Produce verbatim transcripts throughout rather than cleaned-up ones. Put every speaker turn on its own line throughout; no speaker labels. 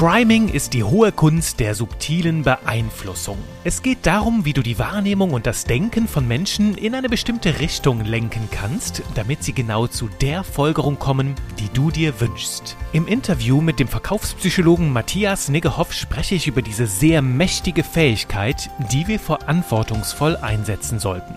Priming ist die hohe Kunst der subtilen Beeinflussung. Es geht darum, wie du die Wahrnehmung und das Denken von Menschen in eine bestimmte Richtung lenken kannst, damit sie genau zu der Folgerung kommen, die du dir wünschst. Im Interview mit dem Verkaufspsychologen Matthias Niggehoff spreche ich über diese sehr mächtige Fähigkeit, die wir verantwortungsvoll einsetzen sollten.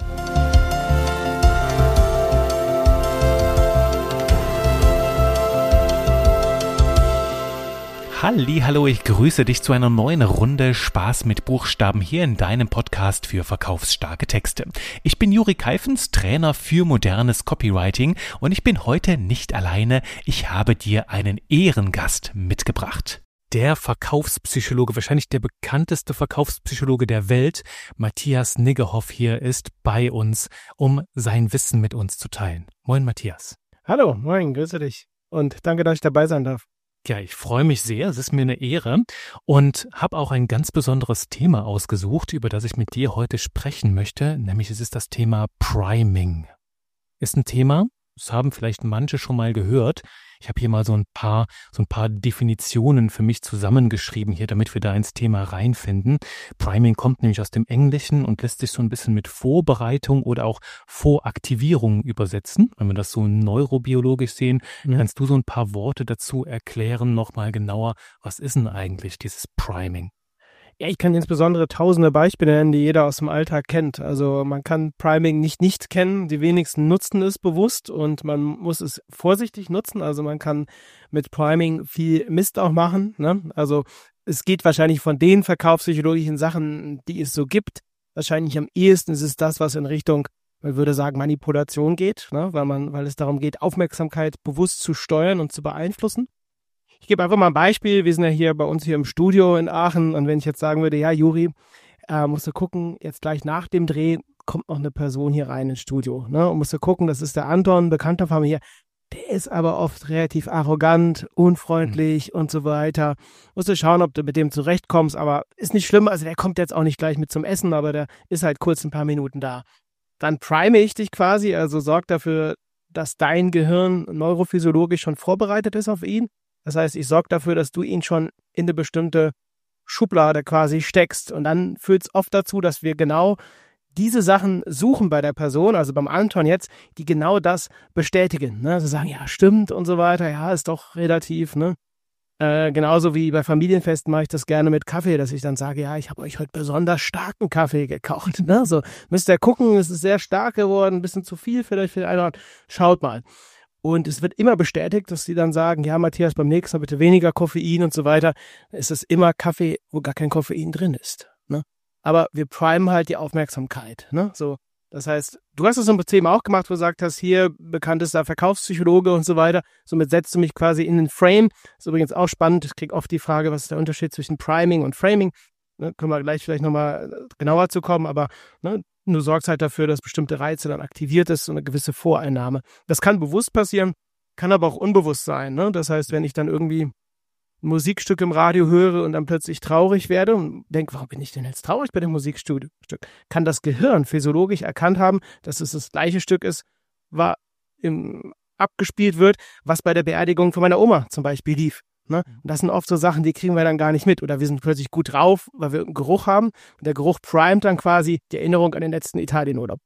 Hallihallo, ich grüße dich zu einer neuen Runde Spaß mit Buchstaben hier in deinem Podcast für verkaufsstarke Texte. Ich bin Juri Keifens, Trainer für modernes Copywriting und ich bin heute nicht alleine. Ich habe dir einen Ehrengast mitgebracht. Der Verkaufspsychologe, wahrscheinlich der bekannteste Verkaufspsychologe der Welt, Matthias Niggehoff, hier ist bei uns, um sein Wissen mit uns zu teilen. Moin Matthias.
Hallo, moin, grüße dich und danke, dass ich dabei sein darf.
Ja, ich freue mich sehr, es ist mir eine Ehre und habe auch ein ganz besonderes Thema ausgesucht, über das ich mit dir heute sprechen möchte, nämlich es ist das Thema Priming. Ist ein Thema, das haben vielleicht manche schon mal gehört. Ich habe hier mal so ein paar, so ein paar Definitionen für mich zusammengeschrieben hier, damit wir da ins Thema reinfinden. Priming kommt nämlich aus dem Englischen und lässt sich so ein bisschen mit Vorbereitung oder auch Voraktivierung übersetzen. Wenn wir das so neurobiologisch sehen, ja. Kannst du so ein paar Worte dazu erklären, nochmal genauer, was ist denn eigentlich dieses Priming?
Ja, ich kann insbesondere tausende Beispiele nennen, die jeder aus dem Alltag kennt. Also man kann Priming nicht nicht kennen, die wenigsten nutzen es bewusst und man muss es vorsichtig nutzen. Also man kann mit Priming viel Mist auch machen, ne? Also es geht wahrscheinlich von den verkaufspsychologischen Sachen, die es so gibt. Wahrscheinlich am ehesten ist es das, was in Richtung, man würde sagen, Manipulation geht, ne? Weil man, weil es darum geht, Aufmerksamkeit bewusst zu steuern und zu beeinflussen. Ich gebe einfach mal ein Beispiel. Wir sind ja hier bei uns hier im Studio in Aachen und wenn ich jetzt sagen würde, ja Juri, äh, musst du gucken, jetzt gleich nach dem Dreh kommt noch eine Person hier rein ins Studio, ne? Und musst du gucken, das ist der Anton, Bekannter von mir hier, der ist aber oft relativ arrogant, unfreundlich mhm. und so weiter. Musst du schauen, ob du mit dem zurechtkommst, aber ist nicht schlimm, also der kommt jetzt auch nicht gleich mit zum Essen, aber der ist halt kurz ein paar Minuten da. Dann prime ich dich quasi, also sorg dafür, dass dein Gehirn neurophysiologisch schon vorbereitet ist auf ihn. Das heißt, ich sorge dafür, dass du ihn schon in eine bestimmte Schublade quasi steckst. Und dann führt es oft dazu, dass wir genau diese Sachen suchen bei der Person, also beim Anton jetzt, die genau das bestätigen. Ne? Also sagen, ja, stimmt und so weiter, ja, ist doch relativ. Ne? Äh, genauso wie bei Familienfesten mache ich das gerne mit Kaffee, dass ich dann sage, ja, ich habe euch heute besonders starken Kaffee gekocht. Ne? So, müsst ihr gucken, es ist sehr stark geworden, ein bisschen zu viel vielleicht für den einen oder anderen. Schaut mal. Und es wird immer bestätigt, dass sie dann sagen, ja, Matthias, beim nächsten Mal bitte weniger Koffein und so weiter. Es ist immer Kaffee, wo gar kein Koffein drin ist. Ne? Aber wir primen halt die Aufmerksamkeit. Ne? So, das heißt, du hast es im Thema auch gemacht, wo du gesagt hast, hier bekanntester Verkaufspsychologe und so weiter. Somit setzt du mich quasi in den Frame. Ist übrigens auch spannend. Ich kriege oft die Frage, was ist der Unterschied zwischen Priming und Framing? Ne? Können wir gleich vielleicht nochmal genauer zu kommen, aber ne? Du sorgst halt dafür, dass bestimmte Reize dann aktiviert ist, so eine gewisse Voreinnahme. Das kann bewusst passieren, kann aber auch unbewusst sein. Ne? Das heißt, wenn ich dann irgendwie ein Musikstück im Radio höre und dann plötzlich traurig werde und denke, warum bin ich denn jetzt traurig bei dem Musikstück? Kann das Gehirn physiologisch erkannt haben, dass es das gleiche Stück ist, war im, abgespielt wird, was bei der Beerdigung von meiner Oma zum Beispiel lief. Ne? Und das sind oft so Sachen, die kriegen wir dann gar nicht mit. Oder wir sind plötzlich gut drauf, weil wir irgendeinen Geruch haben. Und der Geruch primet dann quasi die Erinnerung an den letzten Italienurlaub.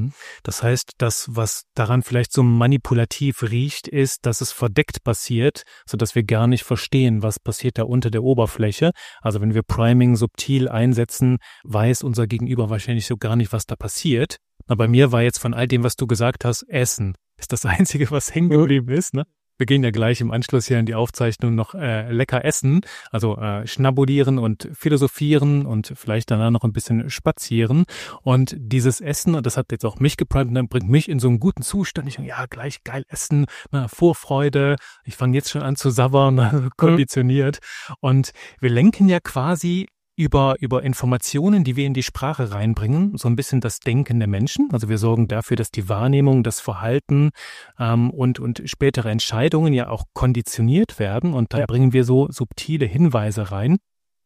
Das heißt, das, was daran vielleicht so manipulativ riecht, ist, dass es verdeckt passiert, sodass wir gar nicht verstehen, was passiert da unter der Oberfläche. Also wenn wir Priming subtil einsetzen, weiß unser Gegenüber wahrscheinlich so gar nicht, was da passiert. Aber bei mir war jetzt von all dem, was du gesagt hast, Essen ist das Einzige, was hängen geblieben ist, ne? Wir gehen ja gleich im Anschluss hier in die Aufzeichnung noch äh, lecker essen, also äh, schnabulieren und philosophieren und vielleicht danach noch ein bisschen spazieren. Und dieses Essen, und das hat jetzt auch mich geprimet, und dann bringt mich in so einen guten Zustand. Ich denke, ja, gleich geil essen, na, Vorfreude. Ich fange jetzt schon an zu sabbern, also konditioniert. Und wir lenken ja quasi über über Informationen, die wir in die Sprache reinbringen, so ein bisschen das Denken der Menschen. Also wir sorgen dafür, dass die Wahrnehmung, das Verhalten ähm, und und spätere Entscheidungen ja auch konditioniert werden. Und da bringen wir so subtile Hinweise rein.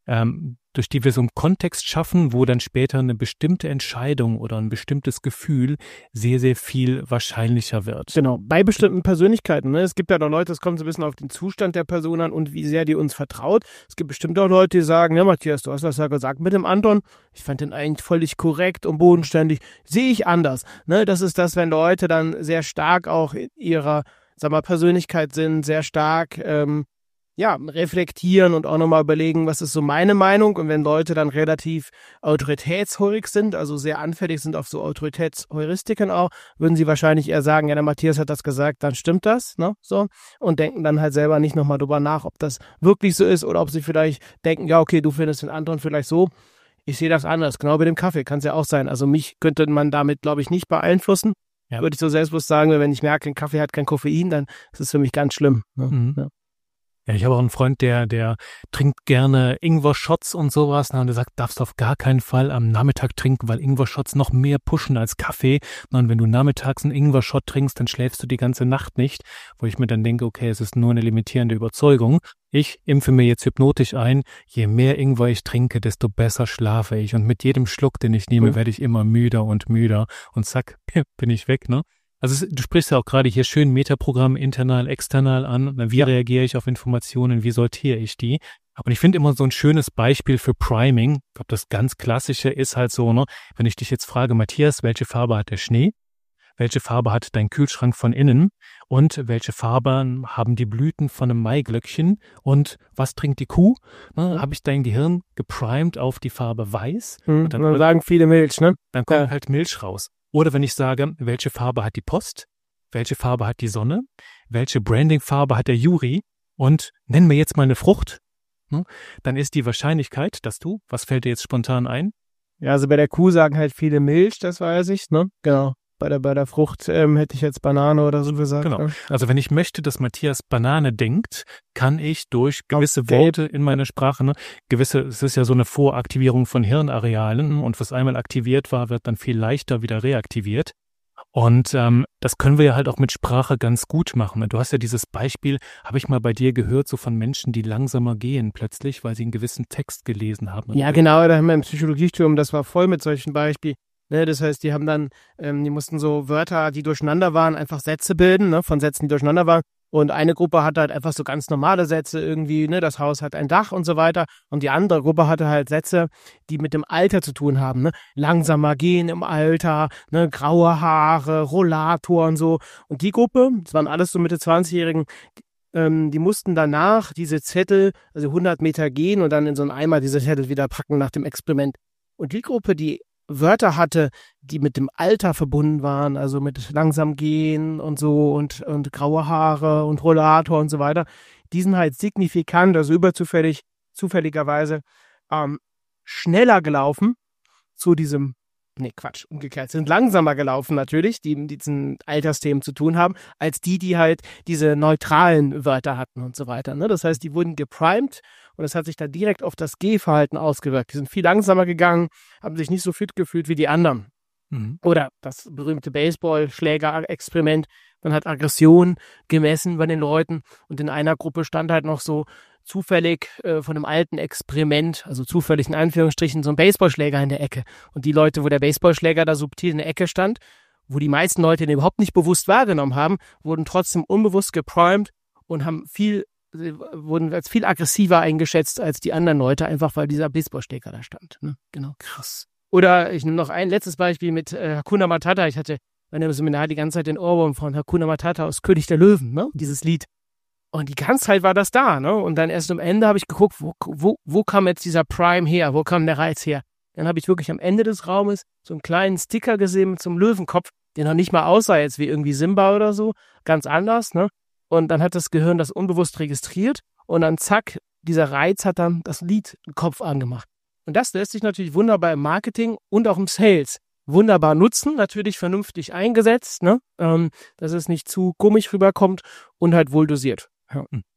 ähm, durch die wir so einen Kontext schaffen, wo dann später eine bestimmte Entscheidung oder ein bestimmtes Gefühl sehr, sehr viel wahrscheinlicher wird.
Genau, bei bestimmten Persönlichkeiten. Ne? Es gibt ja doch Leute, es kommt so ein bisschen auf den Zustand der Person an und wie sehr die uns vertraut. Es gibt bestimmt auch Leute, die sagen, ja Matthias, du hast das ja gesagt mit dem Anton, ich fand den eigentlich völlig korrekt und bodenständig, sehe ich anders. Ne? Das ist das, wenn Leute dann sehr stark auch in ihrer, sag mal, Persönlichkeit sind, sehr stark ähm, ja, reflektieren und auch nochmal überlegen, was ist so meine Meinung. Und wenn Leute dann relativ autoritätshörig sind, also sehr anfällig sind auf so Autoritätsheuristiken auch, würden sie wahrscheinlich eher sagen, ja, der Matthias hat das gesagt, dann stimmt das, ne, so. Und denken dann halt selber nicht nochmal drüber nach, ob das wirklich so ist oder ob sie vielleicht denken, ja, okay, du findest den anderen vielleicht so. Ich sehe das anders, genau wie dem Kaffee, kann es ja auch sein. Also mich könnte man damit, glaube ich, nicht beeinflussen. Ja. Würde ich so selbstbewusst sagen, wenn ich merke, ein Kaffee hat kein Koffein, dann ist es für mich ganz schlimm. Ne?
Mhm.
Ja.
Ja, ich habe auch einen Freund, der, der trinkt gerne Ingwer-Shots und sowas. Und der sagt, darfst du auf gar keinen Fall am Nachmittag trinken, weil Ingwer-Shots noch mehr pushen als Kaffee. Und wenn du nachmittags einen Ingwer-Shot trinkst, dann schläfst du die ganze Nacht nicht. Wo ich mir dann denke, okay, es ist nur eine limitierende Überzeugung. Ich impfe mir jetzt hypnotisch ein, je mehr Ingwer ich trinke, desto besser schlafe ich. Und mit jedem Schluck, den ich nehme, werde ich immer müder und müder. Und zack, bin ich weg, ne? Also du sprichst ja auch gerade hier schön Metaprogramm internal, external an. Wie reagiere ich auf Informationen, wie sortiere ich die? Aber ich finde immer so ein schönes Beispiel für Priming, ich glaube, das ganz Klassische ist halt so, ne, wenn ich dich jetzt frage, Matthias, welche Farbe hat der Schnee? Welche Farbe hat dein Kühlschrank von innen? Und welche Farben haben die Blüten von einem Maiglöckchen? Und was trinkt die Kuh? Ne, habe ich dein Gehirn geprimed auf die Farbe weiß?
Hm,
und dann,
dann sagen viele Milch, ne?
Dann kommt
ja.
halt Milch raus. Oder wenn ich sage, welche Farbe hat die Post, welche Farbe hat die Sonne, welche Brandingfarbe hat der Juri und nenn mir jetzt mal eine Frucht, ne? Dann ist die Wahrscheinlichkeit, dass du, was fällt dir jetzt spontan ein?
Ja, also bei der Kuh sagen halt viele Milch, das weiß ich, ne? Genau. Bei der, bei der Frucht ähm, hätte ich jetzt Banane oder so gesagt.
Genau.
Ja.
Also wenn ich möchte, dass Matthias Banane denkt, kann ich durch gewisse Gelb. Worte in meiner Sprache, ne, gewisse, es ist ja so eine Voraktivierung von Hirnarealen und was einmal aktiviert war, wird dann viel leichter wieder reaktiviert. Und ähm, das können wir ja halt auch mit Sprache ganz gut machen. Du hast ja dieses Beispiel, habe ich mal bei dir gehört, so von Menschen, die langsamer gehen plötzlich, weil sie einen gewissen Text gelesen haben.
Ja, genau, da haben wir im Psychologiestudium, das war voll mit solchen Beispielen. Ne, das heißt, die haben dann, ähm, die mussten so Wörter, die durcheinander waren, einfach Sätze bilden, ne, von Sätzen, die durcheinander waren. Und eine Gruppe hatte halt einfach so ganz normale Sätze irgendwie, ne, das Haus hat ein Dach und so weiter. Und die andere Gruppe hatte halt Sätze, die mit dem Alter zu tun haben, ne, langsamer gehen im Alter, ne, graue Haare, Rollator und so. Und die Gruppe, das waren alles so Mitte zwanzigjährigen, ähm, die mussten danach diese Zettel, also hundert Meter gehen und dann in so einen Eimer diese Zettel wieder packen nach dem Experiment. Und die Gruppe, die Wörter hatte, die mit dem Alter verbunden waren, also mit langsam gehen und so und, und graue Haare und Rollator und so weiter, die sind halt signifikant, also überzufällig, zufälligerweise ähm, schneller gelaufen zu diesem, nee, Quatsch, umgekehrt, sind langsamer gelaufen natürlich, die mit diesen Altersthemen zu tun haben, als die, die halt diese neutralen Wörter hatten und so weiter. Ne? Das heißt, die wurden geprimed und das hat sich dann direkt auf das Gehverhalten ausgewirkt. Die sind viel langsamer gegangen, haben sich nicht so fit gefühlt wie die anderen. Mhm. Oder das berühmte Baseballschläger-Experiment, man hat Aggression gemessen bei den Leuten und in einer Gruppe stand halt noch so zufällig äh, von einem alten Experiment, also zufällig in Anführungsstrichen, so ein Baseballschläger in der Ecke. Und die Leute, wo der Baseballschläger da subtil in der Ecke stand, wo die meisten Leute den überhaupt nicht bewusst wahrgenommen haben, wurden trotzdem unbewusst geprimed und haben viel, wurden als viel aggressiver eingeschätzt als die anderen Leute, einfach weil dieser Baseballschläger da stand. Ne? Genau. Krass. Oder ich nehme noch ein letztes Beispiel mit äh, Hakuna Matata. Ich hatte bei einem Seminar die ganze Zeit den Ohrwurm von Hakuna Matata aus König der Löwen, ne? Dieses Lied. Und die ganze Zeit war das da, ne? Und dann erst am Ende habe ich geguckt, wo, wo, wo kam jetzt dieser Prime her? Wo kam der Reiz her? Dann habe ich wirklich am Ende des Raumes so einen kleinen Sticker gesehen mit so einem Löwenkopf, der noch nicht mal aussah jetzt wie irgendwie Simba oder so. Ganz anders, ne? Und dann hat das Gehirn das unbewusst registriert und dann zack, dieser Reiz hat dann das Lied im Kopf angemacht. Und das lässt sich natürlich wunderbar im Marketing und auch im Sales wunderbar nutzen, natürlich vernünftig eingesetzt, ne? Ähm, dass es nicht zu komisch rüberkommt und halt wohl dosiert. Ja.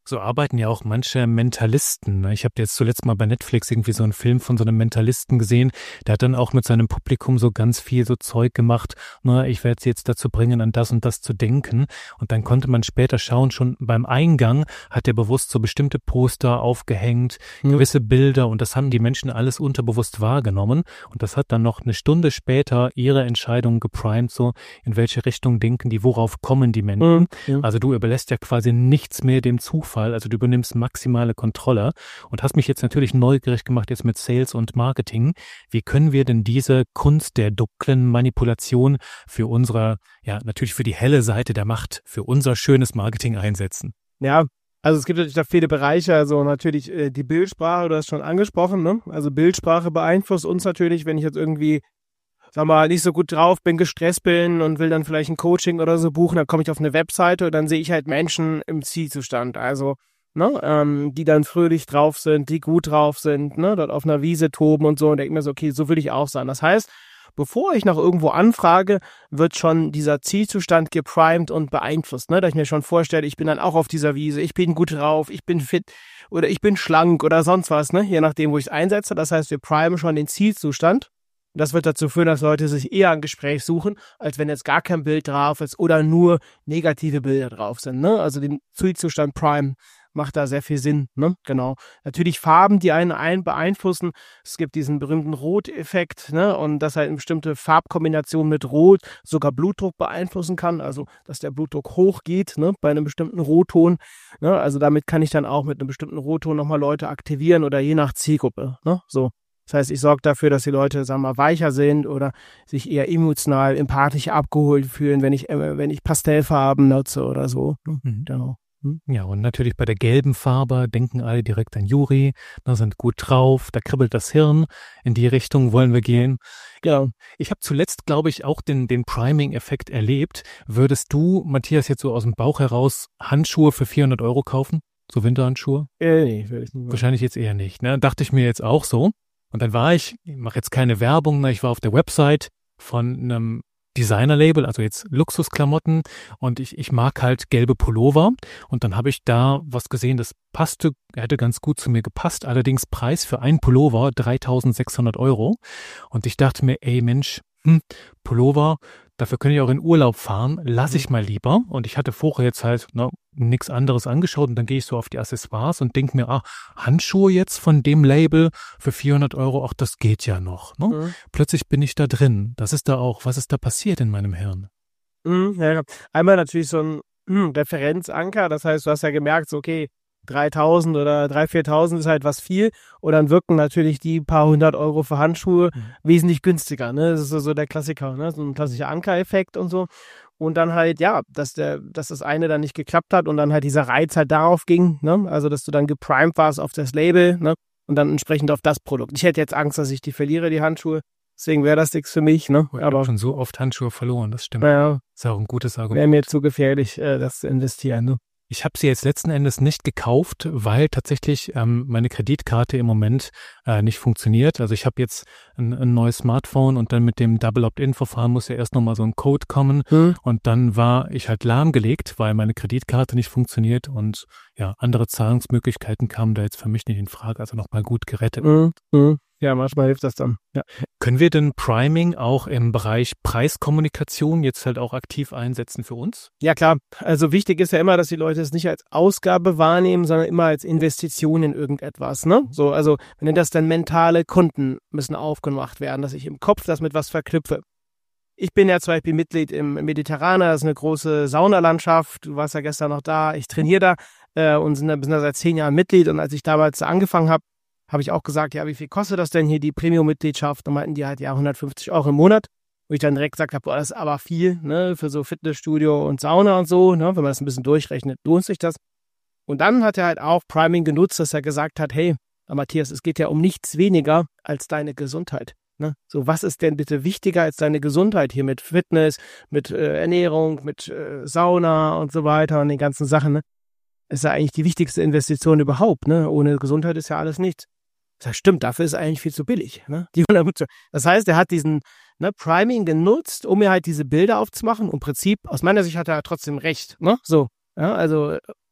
So arbeiten ja auch manche Mentalisten. Ich habe jetzt zuletzt mal bei Netflix irgendwie so einen Film von so einem Mentalisten gesehen. Der hat dann auch mit seinem Publikum so ganz viel so Zeug gemacht. Na, ich werde sie jetzt dazu bringen, an das und das zu denken. Und dann konnte man später schauen, schon beim Eingang hat er bewusst so bestimmte Poster aufgehängt, mhm. gewisse Bilder. Und das haben die Menschen alles unterbewusst wahrgenommen. Und das hat dann noch eine Stunde später ihre Entscheidung geprimed, so in welche Richtung denken die, worauf kommen die Menschen. Mhm. Ja. Also du überlässt ja quasi nichts mehr dem Zufall. Also du übernimmst maximale Kontrolle und hast mich jetzt natürlich neugierig gemacht jetzt mit Sales und Marketing. Wie können wir denn diese Kunst der dunklen Manipulation für unsere, ja natürlich für die helle Seite der Macht, für unser schönes Marketing einsetzen?
Ja, also es gibt natürlich da viele Bereiche, also natürlich äh, die Bildsprache, du hast schon angesprochen, ne? Also Bildsprache beeinflusst uns natürlich, wenn ich jetzt irgendwie sag mal, nicht so gut drauf bin, gestresst bin und will dann vielleicht ein Coaching oder so buchen, dann komme ich auf eine Webseite und dann sehe ich halt Menschen im Zielzustand, also, ne, ähm, die dann fröhlich drauf sind, die gut drauf sind, ne, dort auf einer Wiese toben und so und denke mir so, okay, so will ich auch sein. Das heißt, bevor ich nach irgendwo anfrage, wird schon dieser Zielzustand geprimed und beeinflusst, ne, dass ich mir schon vorstelle, ich bin dann auch auf dieser Wiese, ich bin gut drauf, ich bin fit oder ich bin schlank oder sonst was, ne, je nachdem, wo ich es einsetze. Das heißt, wir primen schon den Zielzustand. Das wird dazu führen, dass Leute sich eher ein Gespräch suchen, als wenn jetzt gar kein Bild drauf ist oder nur negative Bilder drauf sind, ne? Also den Zielzustand Prime macht da sehr viel Sinn, ne? Genau. Natürlich Farben, die einen ein beeinflussen. Es gibt diesen berühmten Rot-Effekt, ne? Und dass halt eine bestimmte Farbkombination mit Rot sogar Blutdruck beeinflussen kann, also dass der Blutdruck hochgeht, ne? Bei einem bestimmten Rotton, ne? Also damit kann ich dann auch mit einem bestimmten Rotton nochmal Leute aktivieren oder je nach Zielgruppe, ne? So. Das heißt, ich sorge dafür, dass die Leute, sagen wir mal, weicher sind oder sich eher emotional, empathisch abgeholt fühlen, wenn ich, äh, wenn ich Pastellfarben nutze oder so.
Mhm. Genau. Ja, und natürlich bei der gelben Farbe denken alle direkt an Juri, da sind gut drauf, da kribbelt das Hirn, in die Richtung wollen wir gehen. Genau. Ich habe zuletzt, glaube ich, auch den, den Priming-Effekt erlebt. Würdest du, Matthias, jetzt so aus dem Bauch heraus Handschuhe für vierhundert Euro kaufen? So Winterhandschuhe?
Äh, nee, würde ich nicht.
Wahrscheinlich jetzt eher nicht, ne? Dachte ich mir jetzt auch so. Und dann war ich, ich mache jetzt keine Werbung, ne? Ich war auf der Website von einem Designer-Label, also jetzt Luxusklamotten, und ich, ich mag halt gelbe Pullover, und dann habe ich da was gesehen, das passte, hätte ganz gut zu mir gepasst, allerdings Preis für einen Pullover dreitausendsechshundert Euro, und ich dachte mir, ey Mensch, hm, Pullover, dafür kann ich auch in Urlaub fahren, lasse ich mal lieber, und ich hatte vorher jetzt halt ne, nichts anderes angeschaut, und dann gehe ich so auf die Accessoires und denke mir, ah, Handschuhe jetzt von dem Label für vierhundert Euro, ach, das geht ja noch. Ne? Mhm. Plötzlich bin ich da drin. Das ist da auch, was ist da passiert in meinem Hirn?
Mhm, ja, einmal natürlich so ein hm, Referenzanker, das heißt, du hast ja gemerkt, so okay, dreitausend oder dreitausend, viertausend ist halt was viel, und dann wirken natürlich die paar hundert Euro für Handschuhe mhm. wesentlich günstiger, ne, das ist so, so der Klassiker, ne, so ein klassischer Anker-Effekt und so, und dann halt, ja, dass der, dass das eine dann nicht geklappt hat und dann halt dieser Reiz halt darauf ging, ne, also dass du dann geprimed warst auf das Label, ne, und dann entsprechend auf das Produkt. Ich hätte jetzt Angst, dass ich die verliere, die Handschuhe, deswegen wäre das nichts für mich, ne,
ich aber schon so oft Handschuhe verloren, das stimmt,
ja,
ist auch ein gutes Argument.
Wäre mir zu gefährlich, äh, das zu investieren, ne.
Ich habe sie jetzt letzten Endes nicht gekauft, weil tatsächlich ähm, meine Kreditkarte im Moment äh, nicht funktioniert. Also ich habe jetzt ein, ein neues Smartphone, und dann mit dem Double Opt-in-Verfahren muss ja erst nochmal so ein Code kommen. Hm. Und dann war ich halt lahmgelegt, weil meine Kreditkarte nicht funktioniert, und ja, andere Zahlungsmöglichkeiten kamen da jetzt für mich nicht in Frage. Also nochmal gut gerettet.
Hm. Hm. Ja, manchmal hilft das dann. Ja.
Können wir denn Priming auch im Bereich Preiskommunikation jetzt halt auch aktiv einsetzen für uns?
Ja, klar. Also wichtig ist ja immer, dass die Leute es nicht als Ausgabe wahrnehmen, sondern immer als Investition in irgendetwas, ne? So, also, wenn das dann mentale Konten müssen aufgemacht werden, dass ich im Kopf das mit was verknüpfe. Ich bin ja zum Beispiel Mitglied im Mediterraner, das ist eine große Saunalandschaft. Du warst ja gestern noch da. Ich trainiere da äh, und sind da, bin da seit zehn Jahren Mitglied, und als ich damals angefangen habe, habe ich auch gesagt, ja, wie viel kostet das denn hier, die Premium-Mitgliedschaft? Und meinten die halt, ja, hundertfünfzig Euro im Monat. Wo ich dann direkt gesagt habe, boah, das ist aber viel, ne, für so Fitnessstudio und Sauna und so, ne, wenn man das ein bisschen durchrechnet, lohnt sich das. Und dann hat er halt auch Priming genutzt, dass er gesagt hat, hey, Matthias, es geht ja um nichts weniger als deine Gesundheit. Ne? So, was ist denn bitte wichtiger als deine Gesundheit hier mit Fitness, mit äh, Ernährung, mit äh, Sauna und so weiter und den ganzen Sachen, ne? Ist ja eigentlich die wichtigste Investition überhaupt, ne? Ohne Gesundheit ist ja alles nichts. Das stimmt, dafür ist eigentlich viel zu billig. Ne? Die das heißt, er hat diesen ne, Priming genutzt, um mir halt diese Bilder aufzumachen. Und im Prinzip, aus meiner Sicht hat er trotzdem recht. Ne? So, ja, also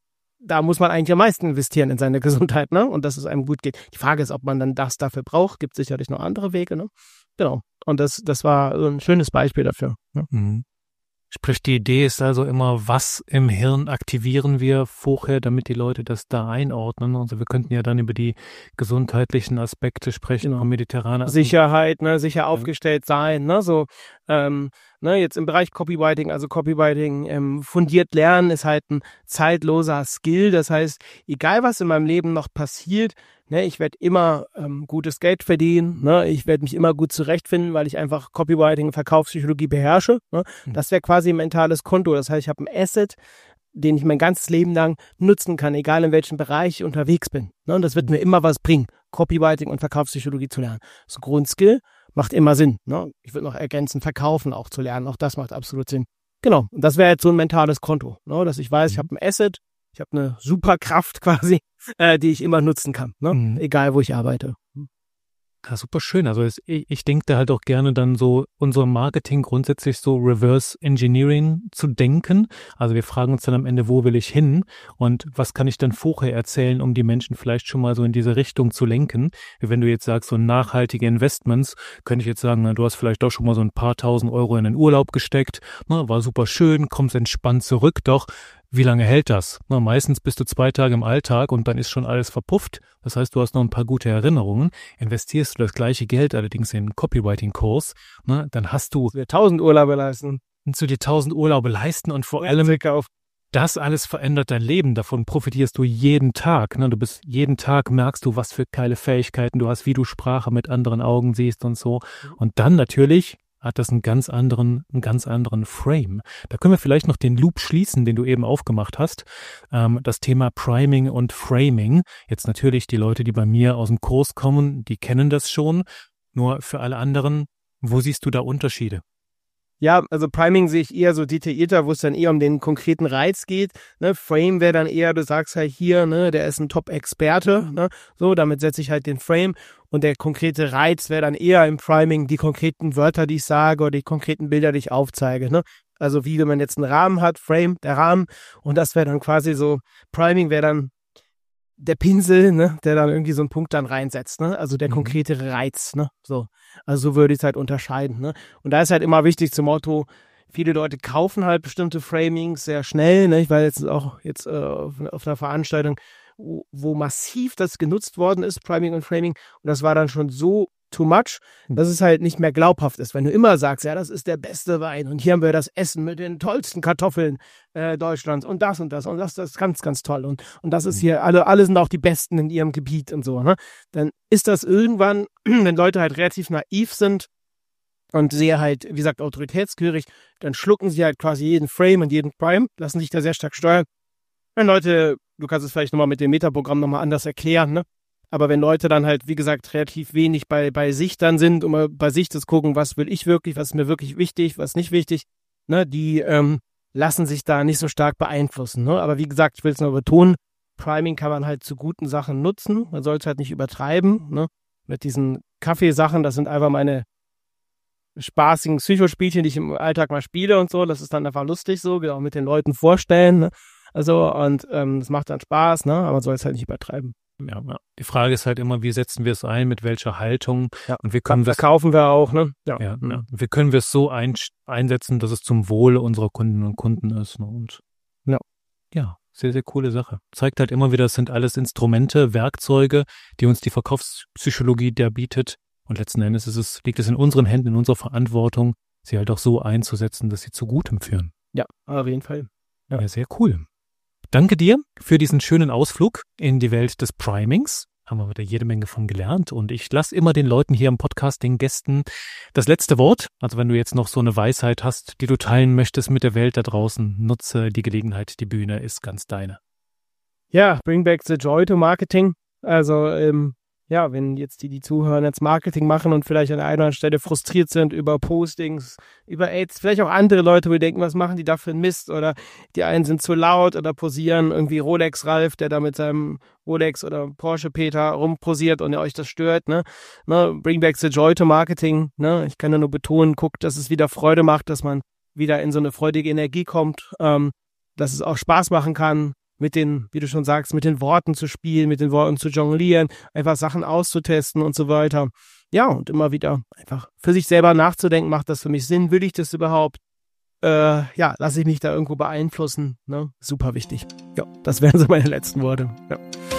da muss man eigentlich am meisten investieren in seine Gesundheit, ne? Und dass es einem gut geht. Die Frage ist, ob man dann das dafür braucht. Gibt sicherlich noch andere Wege, ne? Genau. Und das, das war so ein schönes Beispiel dafür. Ne?
Mhm. Sprich, die Idee ist also immer, was im Hirn aktivieren wir vorher, damit die Leute das da einordnen. Also wir könnten ja dann über die gesundheitlichen Aspekte sprechen,
Genau.
mediterrane
Sicherheit, ne, sicher ja. aufgestellt sein, ne, so, ähm, ne, jetzt im Bereich Copywriting, also Copywriting, ähm, fundiert lernen ist halt ein zeitloser Skill. Das heißt, egal was in meinem Leben noch passiert, ne, ich werde immer ähm, gutes Geld verdienen, ne, ich werde mich immer gut zurechtfinden, weil ich einfach Copywriting und Verkaufspsychologie beherrsche, ne. Mhm. Das wäre quasi ein mentales Konto. Das heißt, ich habe ein Asset, den ich mein ganzes Leben lang nutzen kann, egal in welchem Bereich ich unterwegs bin. Ne? Und das wird mir immer was bringen, Copywriting und Verkaufspsychologie zu lernen. So ein Grundskill macht immer Sinn. Ne? Ich würde noch ergänzen, Verkaufen auch zu lernen. Auch das macht absolut Sinn. Genau, und das wäre jetzt so ein mentales Konto, ne? Dass ich weiß, ich habe ein Asset, ich habe eine Superkraft quasi, äh, die ich immer nutzen kann, ne? Mhm. Egal wo ich arbeite.
Ja, super schön. Also es, ich, ich denke da halt auch gerne dann so unser Marketing grundsätzlich so Reverse Engineering zu denken. Also wir fragen uns dann am Ende, wo will ich hin und was kann ich dann vorher erzählen, um die Menschen vielleicht schon mal so in diese Richtung zu lenken. Wie wenn du jetzt sagst, so nachhaltige Investments, könnte ich jetzt sagen, na, du hast vielleicht auch schon mal so ein paar tausend Euro in den Urlaub gesteckt, na, war super schön, kommst entspannt zurück, doch wie lange hält das? Na, meistens bist du zwei Tage im Alltag und dann ist schon alles verpufft. Das heißt, du hast noch ein paar gute Erinnerungen. Investierst du das gleiche Geld allerdings in einen Copywriting-Kurs, na, dann hast du
dir tausend Urlaube leisten.
Zu dir tausend Urlaube leisten und vor allem das alles verändert dein Leben. Davon profitierst du jeden Tag. Ne? Du bist jeden Tag merkst du, was für geile Fähigkeiten du hast, wie du Sprache mit anderen Augen siehst und so. Und dann natürlich hat das einen ganz anderen, einen ganz anderen Frame. Da können wir vielleicht noch den Loop schließen, den du eben aufgemacht hast. Ähm, das Thema Priming und Framing. Jetzt natürlich die Leute, die bei mir aus dem Kurs kommen, die kennen das schon. Nur für alle anderen, wo siehst du da Unterschiede?
Ja, also Priming sehe ich eher so detaillierter, wo es dann eher um den konkreten Reiz geht. Ne? Frame wäre dann eher, du sagst halt hier, ne, der ist ein Top-Experte, ne? So, damit setze ich halt den Frame. Und der konkrete Reiz wäre dann eher im Priming die konkreten Wörter, die ich sage oder die konkreten Bilder, die ich aufzeige. Ne? Also wie man jetzt einen Rahmen hat, Frame, der Rahmen. Und das wäre dann quasi so, Priming wäre dann der Pinsel, ne, der dann irgendwie so einen Punkt dann reinsetzt, ne? Also der mhm. konkrete Reiz, ne? So. Also so würde ich es halt unterscheiden, ne? Und da ist halt immer wichtig zum Motto, viele Leute kaufen halt bestimmte Framings sehr schnell, ne? Ich war jetzt auch jetzt äh, auf, auf einer Veranstaltung, wo, wo massiv das genutzt worden ist, Priming und Framing. Und das war dann schon so too much, dass es halt nicht mehr glaubhaft ist. Wenn du immer sagst, ja, das ist der beste Wein und hier haben wir das Essen mit den tollsten Kartoffeln äh, Deutschlands und das und das und das, das ist ganz, ganz toll und, und das ist hier, alle, alle sind auch die Besten in ihrem Gebiet und so, ne? Dann ist das irgendwann, wenn Leute halt relativ naiv sind und sehr halt, wie gesagt, autoritätsgehörig, dann schlucken sie halt quasi jeden Frame und jeden Prime, lassen sich da sehr stark steuern. Wenn Leute, du kannst es vielleicht nochmal mit dem Metaprogramm nochmal anders erklären, ne? Aber wenn Leute dann halt, wie gesagt, relativ wenig bei, bei sich dann sind, um mal bei sich zu gucken, was will ich wirklich, was ist mir wirklich wichtig, was nicht wichtig, ne, die ähm, lassen sich da nicht so stark beeinflussen. Ne? Aber wie gesagt, ich will es nur betonen, Priming kann man halt zu guten Sachen nutzen. Man soll es halt nicht übertreiben. Ne? Mit diesen Kaffeesachen, das sind einfach meine spaßigen Psychospielchen, die ich im Alltag mal spiele und so. Das ist dann einfach lustig so, genau, mit den Leuten vorstellen. Ne? Also, und ähm, das macht dann Spaß, ne? Aber man soll es halt nicht übertreiben.
Ja, ja. Die Frage ist halt immer, wie setzen wir es ein, mit welcher Haltung,
ja.
Und wie können wir es
verkaufen wir auch, ne?
Ja, ja, ja. Wie können wir es so ein, einsetzen, dass es zum Wohle unserer Kundinnen und Kunden ist, ne? Und
ja,
ja, sehr, sehr coole Sache. Zeigt halt immer wieder, es sind alles Instrumente, Werkzeuge, die uns die Verkaufspsychologie der bietet. Und letzten Endes ist es, liegt es in unseren Händen, in unserer Verantwortung, sie halt auch so einzusetzen, dass sie zu Gutem führen.
Ja, auf jeden Fall.
Ja, ja, sehr cool. Danke dir für diesen schönen Ausflug in die Welt des Primings. Haben wir wieder jede Menge von gelernt. Und ich lasse immer den Leuten hier im Podcast, den Gästen, das letzte Wort. Also wenn du jetzt noch so eine Weisheit hast, die du teilen möchtest mit der Welt da draußen, nutze die Gelegenheit. Die Bühne ist ganz deine.
Ja, bring back the joy to Marketing. Also, ähm, ja, wenn jetzt die, die zuhören, jetzt Marketing machen und vielleicht an einer oder anderen Stelle frustriert sind über Postings, über Ads, vielleicht auch andere Leute, wo die denken, was machen die da für einen Mist, oder die einen sind zu laut oder posieren, irgendwie Rolex Ralf, der da mit seinem Rolex oder Porsche Peter rumposiert und euch das stört, ne? ne? Bring back the joy to Marketing, ne? Ich kann ja nur betonen, guckt, dass es wieder Freude macht, dass man wieder in so eine freudige Energie kommt, ähm, dass es auch Spaß machen kann, mit den, wie du schon sagst, mit den Worten zu spielen, mit den Worten zu jonglieren, einfach Sachen auszutesten und so weiter. Ja, und immer wieder einfach für sich selber nachzudenken, macht das für mich Sinn, will ich das überhaupt? Äh, ja, lasse ich mich da irgendwo beeinflussen, ne? Super wichtig. Ja, das wären so meine letzten Worte. Ja.